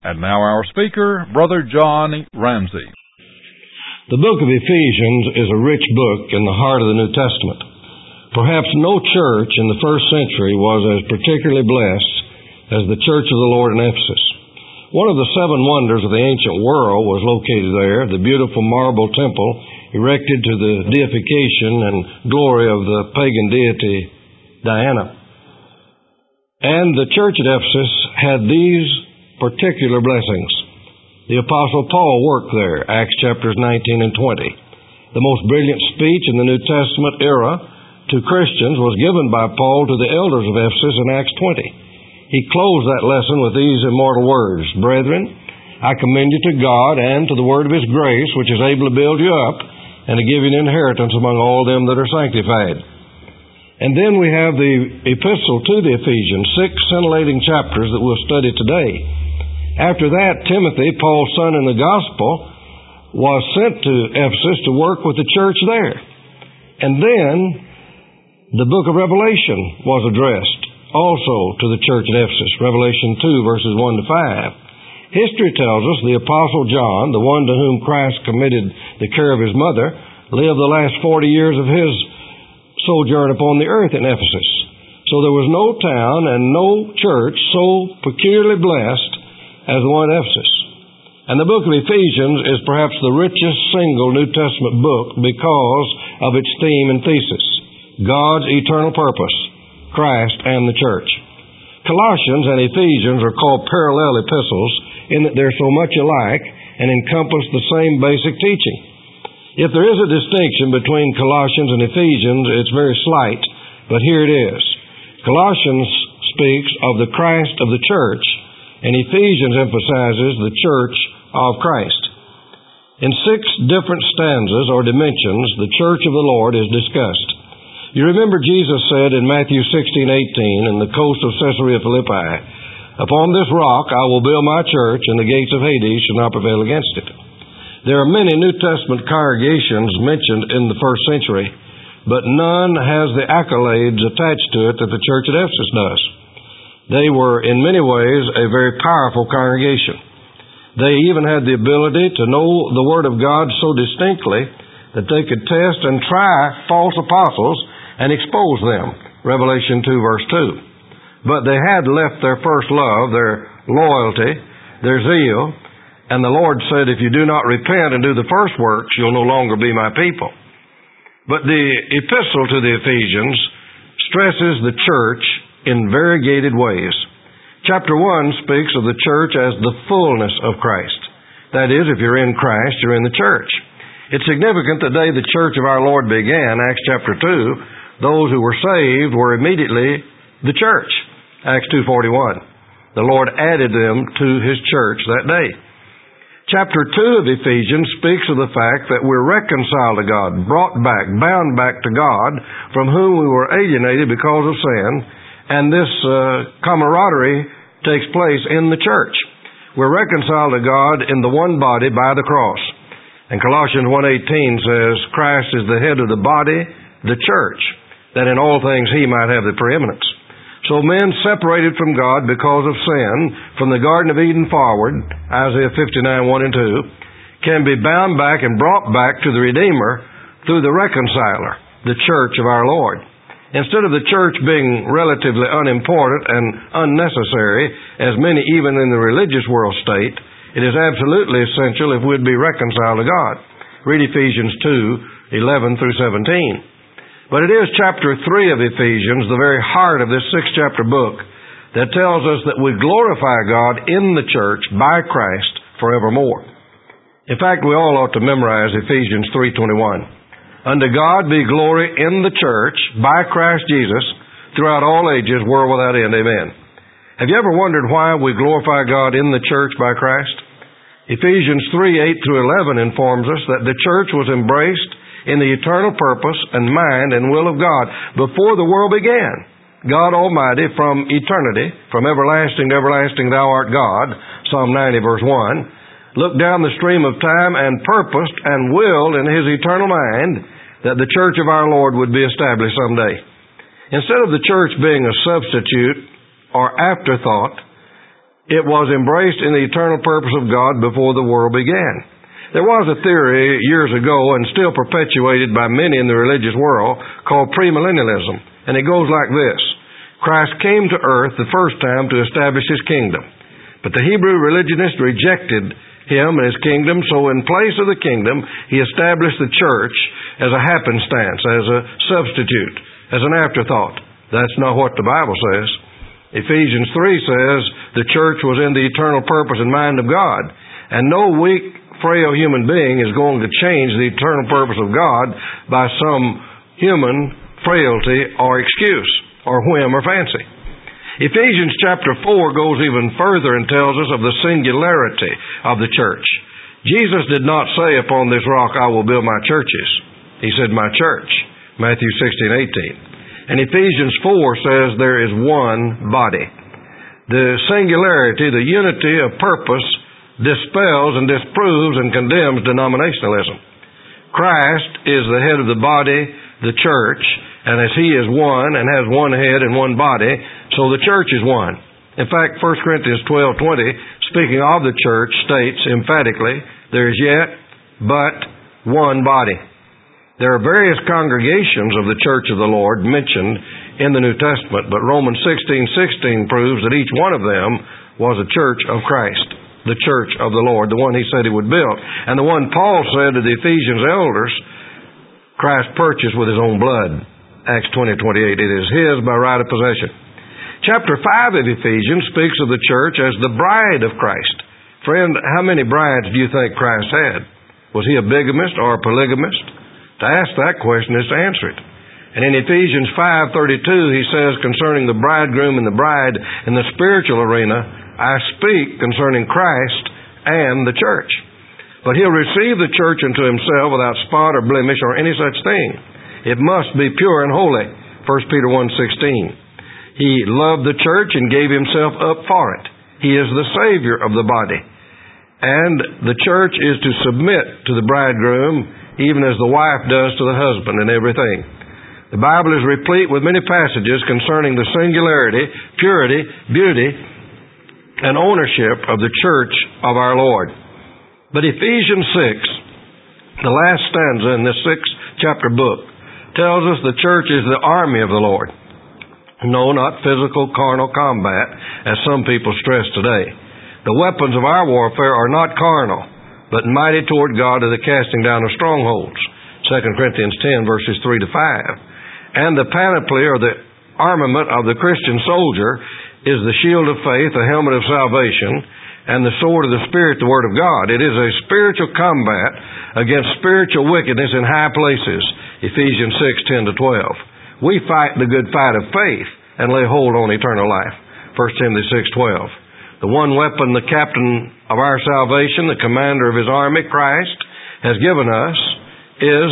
And now our speaker, Brother John Ramsey. The book of Ephesians is a rich book in the heart of the New Testament. Perhaps no church in the first century was as particularly blessed as the Church of the Lord in Ephesus. One of the seven wonders of the ancient world was located there, the beautiful marble temple erected to the deification and glory of the pagan deity Diana. And the church at Ephesus had these particular blessings. The Apostle Paul worked there, Acts chapters 19 and 20. The most brilliant speech in the New Testament era to Christians was given by Paul to the elders of Ephesus in Acts 20. He closed that lesson with these immortal words, "Brethren, I commend you to God and to the word of His grace, which is able to build you up and to give you an inheritance among all them that are sanctified." And then we have the epistle to the Ephesians, 6 scintillating chapters that we'll study today. After that, Timothy, Paul's son in the gospel, was sent to Ephesus to work with the church there. And then the book of Revelation was addressed also to the church at Ephesus, Revelation 2, verses 1 to 5. History tells us the Apostle John, the one to whom Christ committed the care of his mother, lived the last 40 years of his sojourn upon the earth in Ephesus. So there was no town and no church so peculiarly blessed as the one at Ephesus. And the book of Ephesians is perhaps the richest single New Testament book because of its theme and thesis, God's eternal purpose, Christ and the church. Colossians and Ephesians are called parallel epistles in that they're so much alike and encompass the same basic teaching. If there is a distinction between Colossians and Ephesians, it's very slight, but here it is. Colossians speaks of the Christ of the church, and Ephesians emphasizes the church of Christ. In 6 different stanzas or dimensions, the church of the Lord is discussed. You remember Jesus said in Matthew 16:18 in the coast of Caesarea Philippi, "Upon this rock I will build my church, and the gates of Hades shall not prevail against it." There are many New Testament congregations mentioned in the first century, but none has the accolades attached to it that the church at Ephesus does. They were, in many ways, a very powerful congregation. They even had the ability to know the Word of God so distinctly that they could test and try false apostles and expose them, Revelation 2, verse 2. But they had left their first love, their loyalty, their zeal, and the Lord said, "If you do not repent and do the first works, you'll no longer be my people." But the epistle to the Ephesians stresses the church in variegated ways. Chapter 1 speaks of the church as the fullness of Christ. That is, if you're in Christ, you're in the church. It's significant the day the church of our Lord began, Acts chapter 2, those who were saved were immediately the church, Acts 2:41. The Lord added them to His church that day. Chapter 2 of Ephesians speaks of the fact that we're reconciled to God, brought back, bound back to God, from whom we were alienated because of sin, and this camaraderie takes place in the church. We're reconciled to God in the one body by the cross. And Colossians 1:18 says, "Christ is the head of the body, the church, that in all things He might have the preeminence." So men separated from God because of sin, from the Garden of Eden forward, Isaiah 59:1 and 2, can be bound back and brought back to the Redeemer through the reconciler, the church of our Lord. Instead of the church being relatively unimportant and unnecessary, as many even in the religious world state, it is absolutely essential if we'd be reconciled to God. Read Ephesians 2:11 through 17. But it is chapter 3 of Ephesians, the very heart of this 6-chapter book, that tells us that we glorify God in the church by Christ forevermore. In fact, we all ought to memorize Ephesians 3:21. "Unto God be glory in the church by Christ Jesus throughout all ages, world without end. Amen." Have you ever wondered why we glorify God in the church by Christ? Ephesians 3:8 through 11 informs us that the church was embraced in the eternal purpose and mind and will of God before the world began. God Almighty from eternity, from everlasting to everlasting thou art God, Psalm 90 verse 1, looked down the stream of time and purposed and willed in His eternal mind that the church of our Lord would be established someday. Instead of the church being a substitute or afterthought, It was embraced in the eternal purpose of God before the world began. There was a theory years ago, and still perpetuated by many in the religious world, called premillennialism. And it goes like this. Christ came to earth the first time to establish His kingdom. But the Hebrew religionists rejected Him and His kingdom, so in place of the kingdom, He established the church as a happenstance, as a substitute, as an afterthought. That's not what the Bible says. Ephesians 3 says the church was in the eternal purpose and mind of God. And no weak, frail human being is going to change the eternal purpose of God by some human frailty or excuse or whim or fancy. Ephesians chapter 4 goes even further and tells us of the singularity of the church. Jesus did not say, upon this rock I will build my churches. He said, my church. Matthew 16:18. And Ephesians 4 says there is one body. The singularity, the unity of purpose, dispels and disproves and condemns denominationalism. Christ is the head of the body, the church, and as He is one and has one head and one body, so the church is one. In fact, 1 Corinthians 12:20, speaking of the church, states emphatically, there is yet but one body. There are various congregations of the church of the Lord mentioned in the New Testament, but Romans 16:16 proves that each one of them was a church of Christ, the church of the Lord, the one He said He would build. And the one Paul said to the Ephesians elders, Christ purchased with His own blood. Acts 20:28. It is His by right of possession. Chapter 5 of Ephesians speaks of the church as the bride of Christ. Friend, how many brides do you think Christ had? Was He a bigamist or a polygamist? To ask that question is to answer it. And in Ephesians 5:32, he says concerning the bridegroom and the bride in the spiritual arena, I speak concerning Christ and the church. But He'll receive the church unto Himself without spot or blemish or any such thing. It must be pure and holy. 1 Peter 1:16. He loved the church and gave Himself up for it. He is the Savior of the body. And the church is to submit to the bridegroom even as the wife does to the husband in everything. The Bible is replete with many passages concerning the singularity, purity, beauty, and ownership of the church of our Lord. But Ephesians 6, the last stanza in this 6th chapter book, tells us the church is the army of the Lord. No, not physical, carnal combat, as some people stress today. The weapons of our warfare are not carnal, but mighty toward God to the casting down of strongholds. 2 Corinthians 10, verses 3-5. And the panoply, or the armament of the Christian soldier, is the shield of faith, the helmet of salvation, and the sword of the Spirit, the Word of God. It is a spiritual combat against spiritual wickedness in high places. Ephesians 6:10-12. We fight the good fight of faith and lay hold on eternal life. 1 Timothy 6:12. The one weapon the captain of our salvation, the commander of His army, Christ, has given us is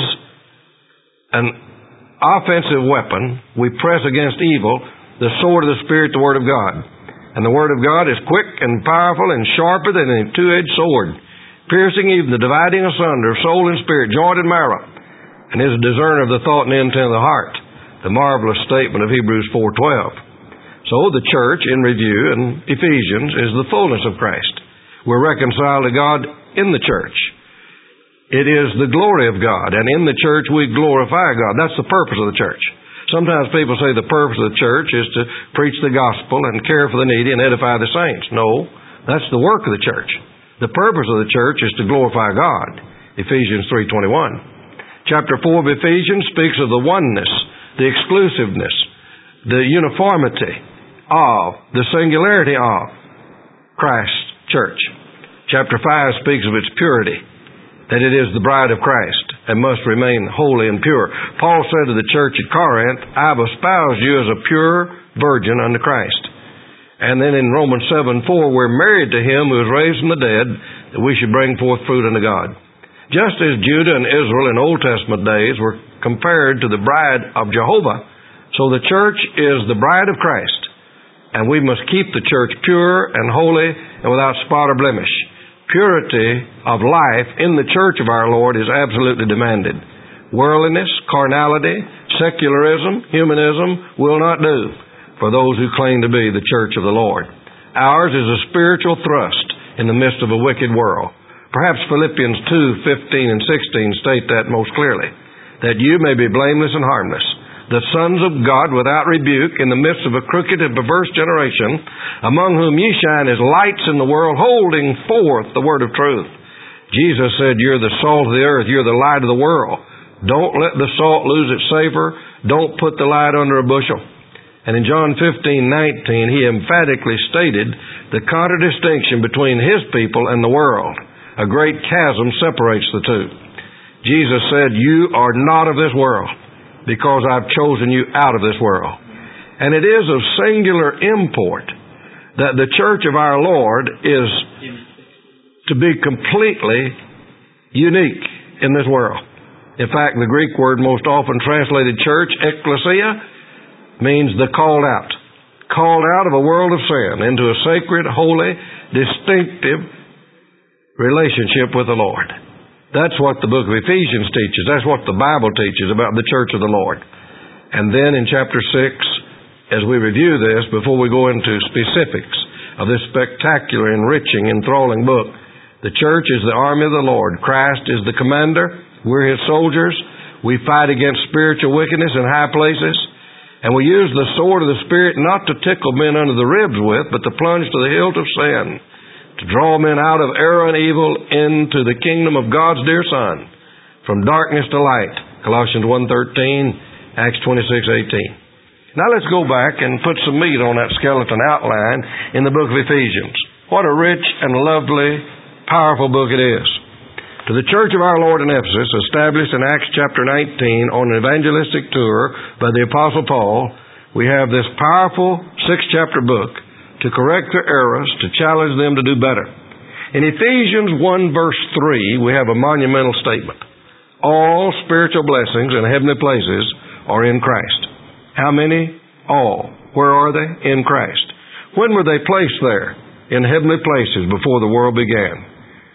an offensive weapon. We press against evil, the sword of the Spirit, the Word of God. And the Word of God is quick and powerful and sharper than a two-edged sword, piercing even the dividing asunder of soul and spirit, joint and marrow, and is a discerner of the thought and intent of the heart. The marvelous statement of Hebrews 4:12. So the church, in review, in Ephesians, is the fullness of Christ. We're reconciled to God in the church. It is the glory of God, and in the church we glorify God. That's the purpose of the church. Sometimes people say the purpose of the church is to preach the gospel and care for the needy and edify the saints. No, that's the work of the church. The purpose of the church is to glorify God. Ephesians 3:21. Chapter 4 of Ephesians speaks of the oneness, the exclusiveness, the uniformity of, the singularity of Christ's church. Chapter 5 speaks of its purity, that it is the bride of Christ and must remain holy and pure. Paul said to the church at Corinth, I have espoused you as a pure virgin unto Christ. And then in Romans 7:4, we're married to Him who is raised from the dead, that we should bring forth fruit unto God. Just as Judah and Israel in Old Testament days were compared to the bride of Jehovah, so the church is the bride of Christ. And we must keep the church pure and holy and without spot or blemish. Purity of life in the church of our Lord is absolutely demanded. Worldliness, carnality, secularism, humanism will not do for those who claim to be the church of the Lord. Ours is a spiritual thrust in the midst of a wicked world. Perhaps Philippians 2:15 and 16 state that most clearly, that you may be blameless and harmless, the sons of God without rebuke in the midst of a crooked and perverse generation, among whom ye shine as lights in the world, holding forth the word of truth. Jesus said, you're the salt of the earth, you're the light of the world. Don't let the salt lose its savor. Don't put the light under a bushel. And in John 15:19, he emphatically stated the contradistinction between his people and the world. A great chasm separates the two. Jesus said, you are not of this world, because I've chosen you out of this world. And it is of singular import that the church of our Lord is to be completely unique in this world. In fact, the Greek word most often translated church, ekklesia, means the called out. Called out of a world of sin into a sacred, holy, distinctive relationship with the Lord. That's what the book of Ephesians teaches. That's what the Bible teaches about the church of the Lord. And then in chapter 6, as we review this, before we go into specifics of this spectacular, enriching, enthralling book, the church is the army of the Lord. Christ is the commander. We're his soldiers. We fight against spiritual wickedness in high places. And we use the sword of the Spirit not to tickle men under the ribs with, but to plunge to the hilt of sin, to draw men out of error and evil into the kingdom of God's dear Son, from darkness to light. Colossians 1:13, Acts 26:18. Now let's go back and put some meat on that skeleton outline in the book of Ephesians. What a rich and lovely, powerful book it is. To the church of our Lord in Ephesus, established in Acts chapter 19 on an evangelistic tour by the Apostle Paul, we have this powerful 6-chapter book to correct their errors, to challenge them to do better. In Ephesians 1 verse 3, we have a monumental statement. All spiritual blessings in heavenly places are in Christ. How many? All. Where are they? In Christ. When were they placed there? In heavenly places before the world began.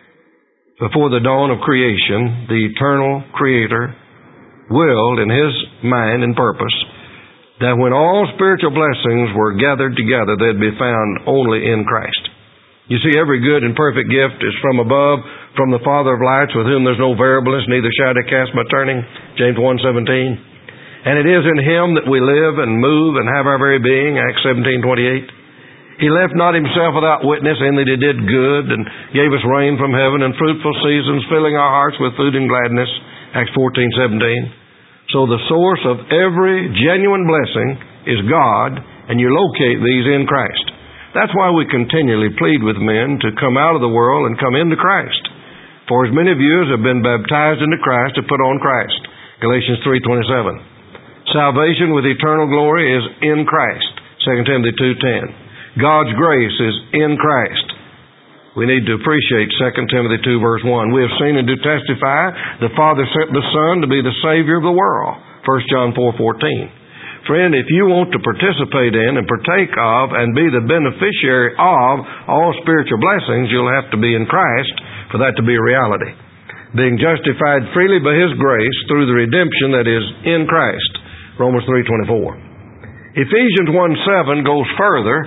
Before the dawn of creation, the eternal Creator willed in His mind and purpose that when all spiritual blessings were gathered together, they'd be found only in Christ. You see, every good and perfect gift is from above, from the Father of lights, with whom there's no variableness, neither shadow cast by turning, James 1:17. And it is in Him that we live and move and have our very being, Acts 17:28. He left not Himself without witness in that He did good and gave us rain from heaven and fruitful seasons, filling our hearts with food and gladness, Acts 14:17. So the source of every genuine blessing is God, and you locate these in Christ. That's why we continually plead with men to come out of the world and come into Christ. For as many of you as have been baptized into Christ have put on Christ, Galatians 3:27. Salvation with eternal glory is in Christ, 2 Timothy 2:10. God's grace is in Christ. We need to appreciate 2 Timothy 2 verse 1. We have seen and do testify the Father sent the Son to be the Savior of the world, 1 John 4:14. Friend, if you want to participate in and partake of and be the beneficiary of all spiritual blessings, you'll have to be in Christ for that to be a reality. Being justified freely by His grace through the redemption that is in Christ, Romans 3:24. Ephesians 1:7 goes further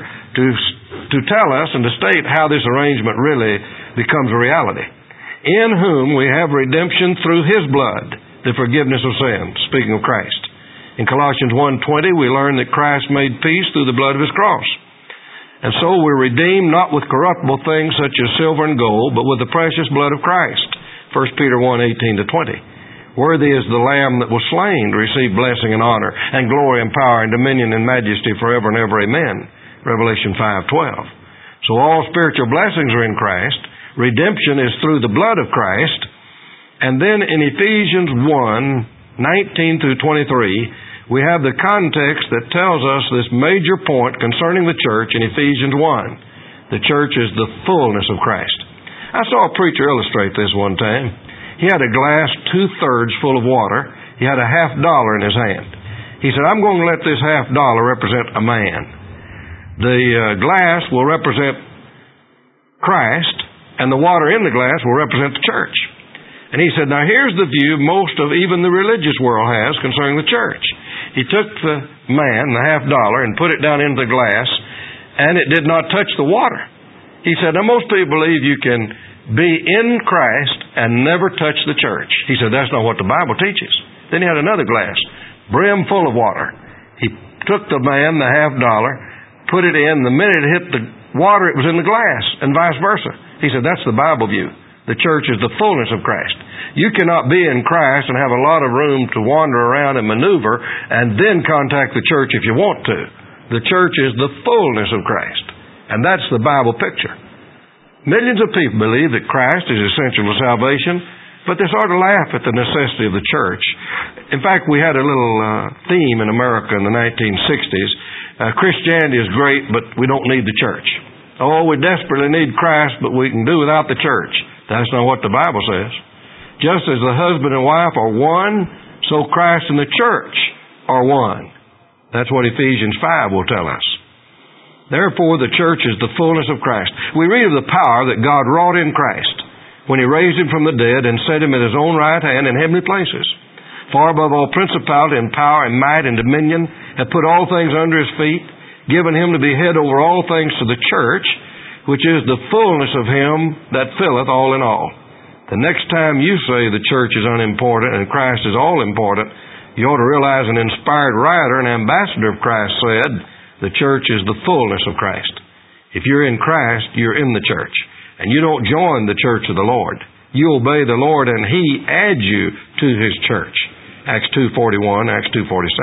to tell us and to state how this arrangement really becomes a reality. In whom we have redemption through His blood, the forgiveness of sins, speaking of Christ. In Colossians 1:20, we learn that Christ made peace through the blood of His cross. And so we're redeemed not with corruptible things such as silver and gold, but with the precious blood of Christ, 1 Peter 1:18-20. Worthy is the Lamb that was slain to receive blessing and honor and glory and power and dominion and majesty forever and ever. Amen. Revelation 5:12. So all spiritual blessings are in Christ. Redemption is through the blood of Christ. And then in Ephesians 1:19-23, we have the context that tells us this major point concerning the church in Ephesians 1. The church is the fullness of Christ. I saw a preacher illustrate this one time. He had a glass 2/3 full of water. He had a $50 in his hand. He said, I'm going to let this $50 represent a man. The glass will represent Christ, and the water in the glass will represent the church. And he said, now here's the view most of even the religious world has concerning the church. He took the man, the $50, and put it down into the glass, and it did not touch the water. He said, now most people believe you can be in Christ and never touch the church. He said, that's not what the Bible teaches. Then he had another glass, brim full of water. He took the man the $50, put it in. The minute it hit the water, it was in the glass, and vice versa. He said, that's the Bible view. The church is the fullness of Christ. You cannot be in Christ and have a lot of room to wander around and maneuver and then contact the church if you want to. The church is the fullness of Christ. And that's the Bible picture. Millions of people believe that Christ is essential to salvation, but they sort of laugh at the necessity of the church. In fact, we had a little theme in America in the 1960s. Christianity is great, but we don't need the church. Oh, we desperately need Christ, but we can do without the church. That's not what the Bible says. Just as the husband and wife are one, so Christ and the church are one. That's what Ephesians 5 will tell us. Therefore, the church is the fullness of Christ. We read of the power that God wrought in Christ when He raised Him from the dead and set Him at His own right hand in heavenly places, far above all principality and power and might and dominion, hath put all things under His feet, given Him to be head over all things to the church, which is the fullness of Him that filleth all in all. The next time you say the church is unimportant and Christ is all important, you ought to realize an inspired writer, an ambassador of Christ, said, the church is the fullness of Christ. If you're in Christ, you're in the church. And you don't join the church of the Lord. You obey the Lord and He adds you to His church. Acts 2:41, Acts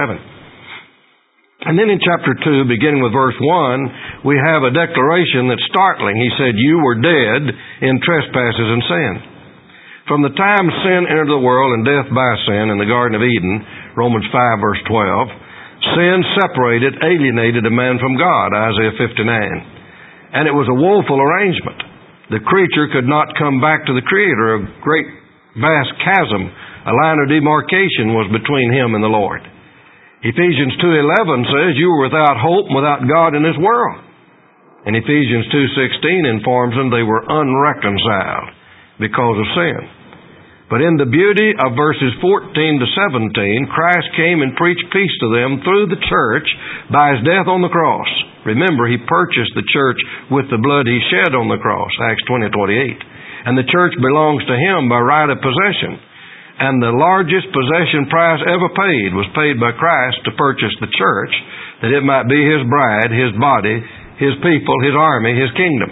2:47. And then in chapter 2, beginning with verse 1, we have a declaration that's startling. He said, you were dead in trespasses and sin. From the time sin entered the world and death by sin in the Garden of Eden, Romans 5 verse 12, sin separated, alienated a man from God, Isaiah 59. And it was a woeful arrangement. The creature could not come back to the Creator. A great, vast chasm, a line of demarcation was between him and the Lord. Ephesians 2:11 says, you were without hope and without God in this world. And Ephesians 2:16 informs them they were unreconciled because of sin. But in the beauty of verses 14 to 17, Christ came and preached peace to them through the church by His death on the cross. Remember, He purchased the church with the blood He shed on the cross, Acts 20:28. And the church belongs to Him by right of possession. And the largest possession price ever paid was paid by Christ to purchase the church, that it might be His bride, His body, His people, His army, His kingdom.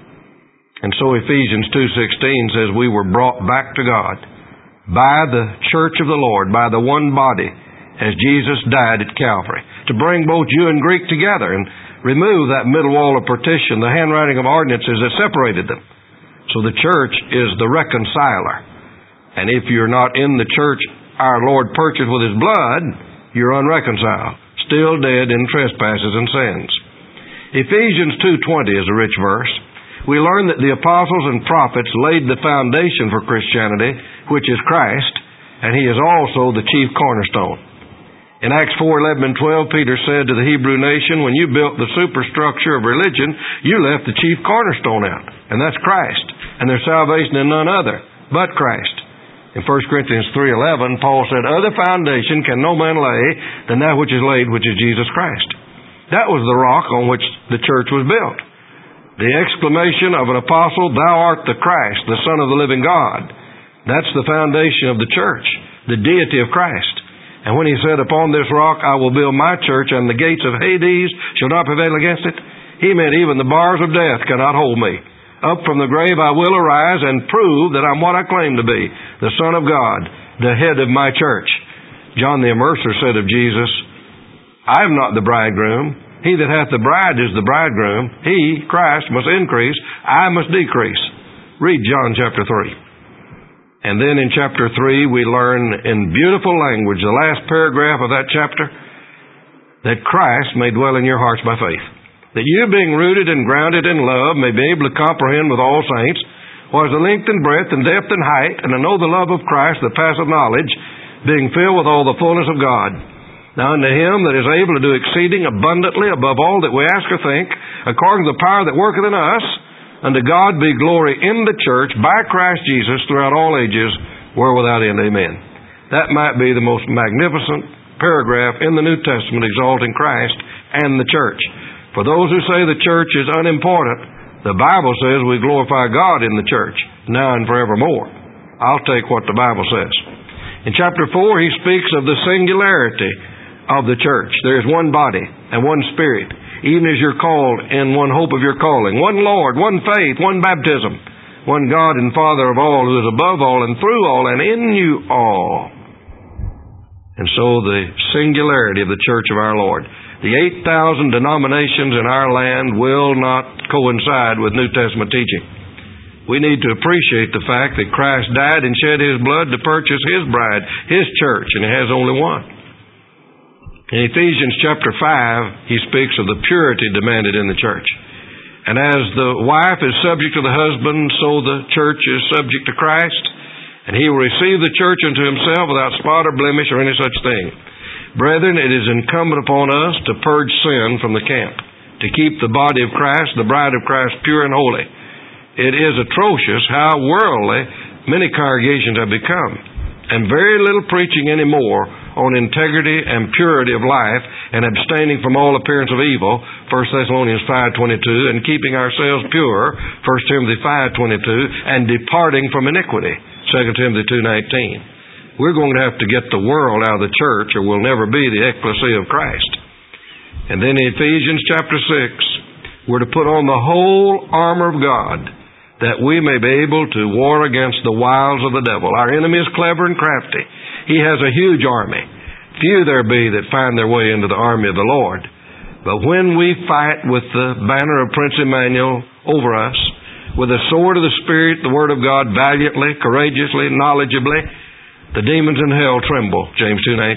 And so Ephesians 2:16 says we were brought back to God by the church of the Lord, by the one body, as Jesus died at Calvary, to bring both Jew and Greek together and remove that middle wall of partition, the handwriting of ordinances that separated them. So the church is the reconciler. And if you're not in the church our Lord purchased with His blood, you're unreconciled, still dead in trespasses and sins. Ephesians 2:20 is a rich verse. We learn that the apostles and prophets laid the foundation for Christianity, which is Christ, and He is also the chief cornerstone. In Acts 4:11 and 12, Peter said to the Hebrew nation, when you built the superstructure of religion, you left the chief cornerstone out, and that's Christ. And there's salvation in none other but Christ. In 1 Corinthians 3:11, Paul said, other foundation can no man lay than that which is laid, which is Jesus Christ. That was the rock on which the church was built. The exclamation of an apostle, thou art the Christ, the Son of the living God. That's the foundation of the church, the deity of Christ. And when He said, upon this rock I will build my church, and the gates of Hades shall not prevail against it, He meant even the bars of death cannot hold me. Up from the grave I will arise and prove that I'm what I claim to be, the Son of God, the head of my church. John the Immerser said of Jesus, I am not the bridegroom. He that hath the bride is the bridegroom. He, Christ, must increase. I must decrease. Read John chapter 3. And then in chapter 3 we learn in beautiful language, the last paragraph of that chapter, that Christ may dwell in your hearts by faith. That you, being rooted and grounded in love, may be able to comprehend with all saints what is the length and breadth and depth and height, and to know the love of Christ that passeth knowledge, being filled with all the fullness of God. Now unto Him that is able to do exceeding abundantly above all that we ask or think, according to the power that worketh in us, unto God be glory in the church by Christ Jesus throughout all ages, world without end. Amen. That might be the most magnificent paragraph in the New Testament exalting Christ and the church. For those who say the church is unimportant, the Bible says we glorify God in the church, now and forevermore. I'll take what the Bible says. In chapter 4, he speaks of the singularity of the church. There is one body and one Spirit, even as you're called in one hope of your calling, one Lord, one faith, one baptism, one God and Father of all, who is above all and through all and in you all. And so the singularity of the church of our Lord. The 8,000 denominations in our land will not coincide with New Testament teaching. We need to appreciate the fact that Christ died and shed His blood to purchase His bride, His church, and He has only one. In Ephesians chapter 5, he speaks of the purity demanded in the church. And as the wife is subject to the husband, so the church is subject to Christ, and He will receive the church unto Himself without spot or blemish or any such thing. Brethren, it is incumbent upon us to purge sin from the camp, to keep the body of Christ, the bride of Christ, pure and holy. It is atrocious how worldly many congregations have become, and very little preaching anymore on integrity and purity of life and abstaining from all appearance of evil, 1 Thessalonians 5:22, and keeping ourselves pure, 1 Timothy 5:22, and departing from iniquity, 2 Timothy 2:19. We're going to have to get the world out of the church, or we'll never be the ecclesia of Christ. And then in Ephesians chapter 6, we're to put on the whole armor of God, that we may be able to war against the wiles of the devil. Our enemy is clever and crafty. He has a huge army. Few there be that find their way into the army of the Lord. But when we fight with the banner of Prince Emmanuel over us, with the sword of the Spirit, the Word of God, valiantly, courageously, knowledgeably, the demons in hell tremble, James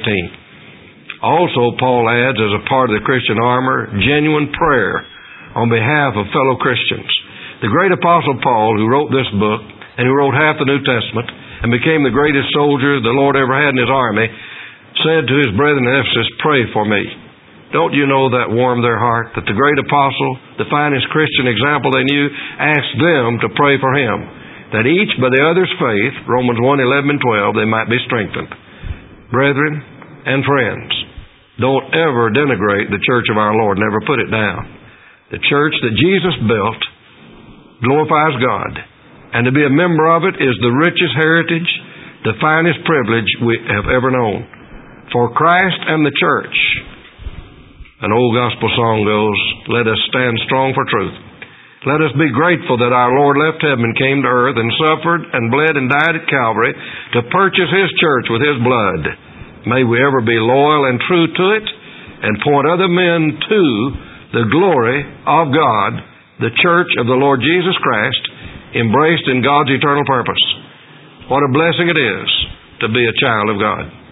2:19. Also, Paul adds, as a part of the Christian armor, genuine prayer on behalf of fellow Christians. The great Apostle Paul, who wrote this book, and who wrote half the New Testament, and became the greatest soldier the Lord ever had in His army, said to his brethren in Ephesus, "Pray for me." Don't you know that warmed their heart? That the great apostle, the finest Christian example they knew, asked them to pray for him, that each by the other's faith, Romans 1:11 and 12, they might be strengthened. Brethren and friends, don't ever denigrate the church of our Lord. Never put it down. The church that Jesus built glorifies God, and to be a member of it is the richest heritage, the finest privilege we have ever known. For Christ and the church, an old gospel song goes, let us stand strong for truth. Let us be grateful that our Lord left heaven and came to earth and suffered and bled and died at Calvary to purchase His church with His blood. May we ever be loyal and true to it and point other men to the glory of God, the church of the Lord Jesus Christ, embraced in God's eternal purpose. What a blessing it is to be a child of God.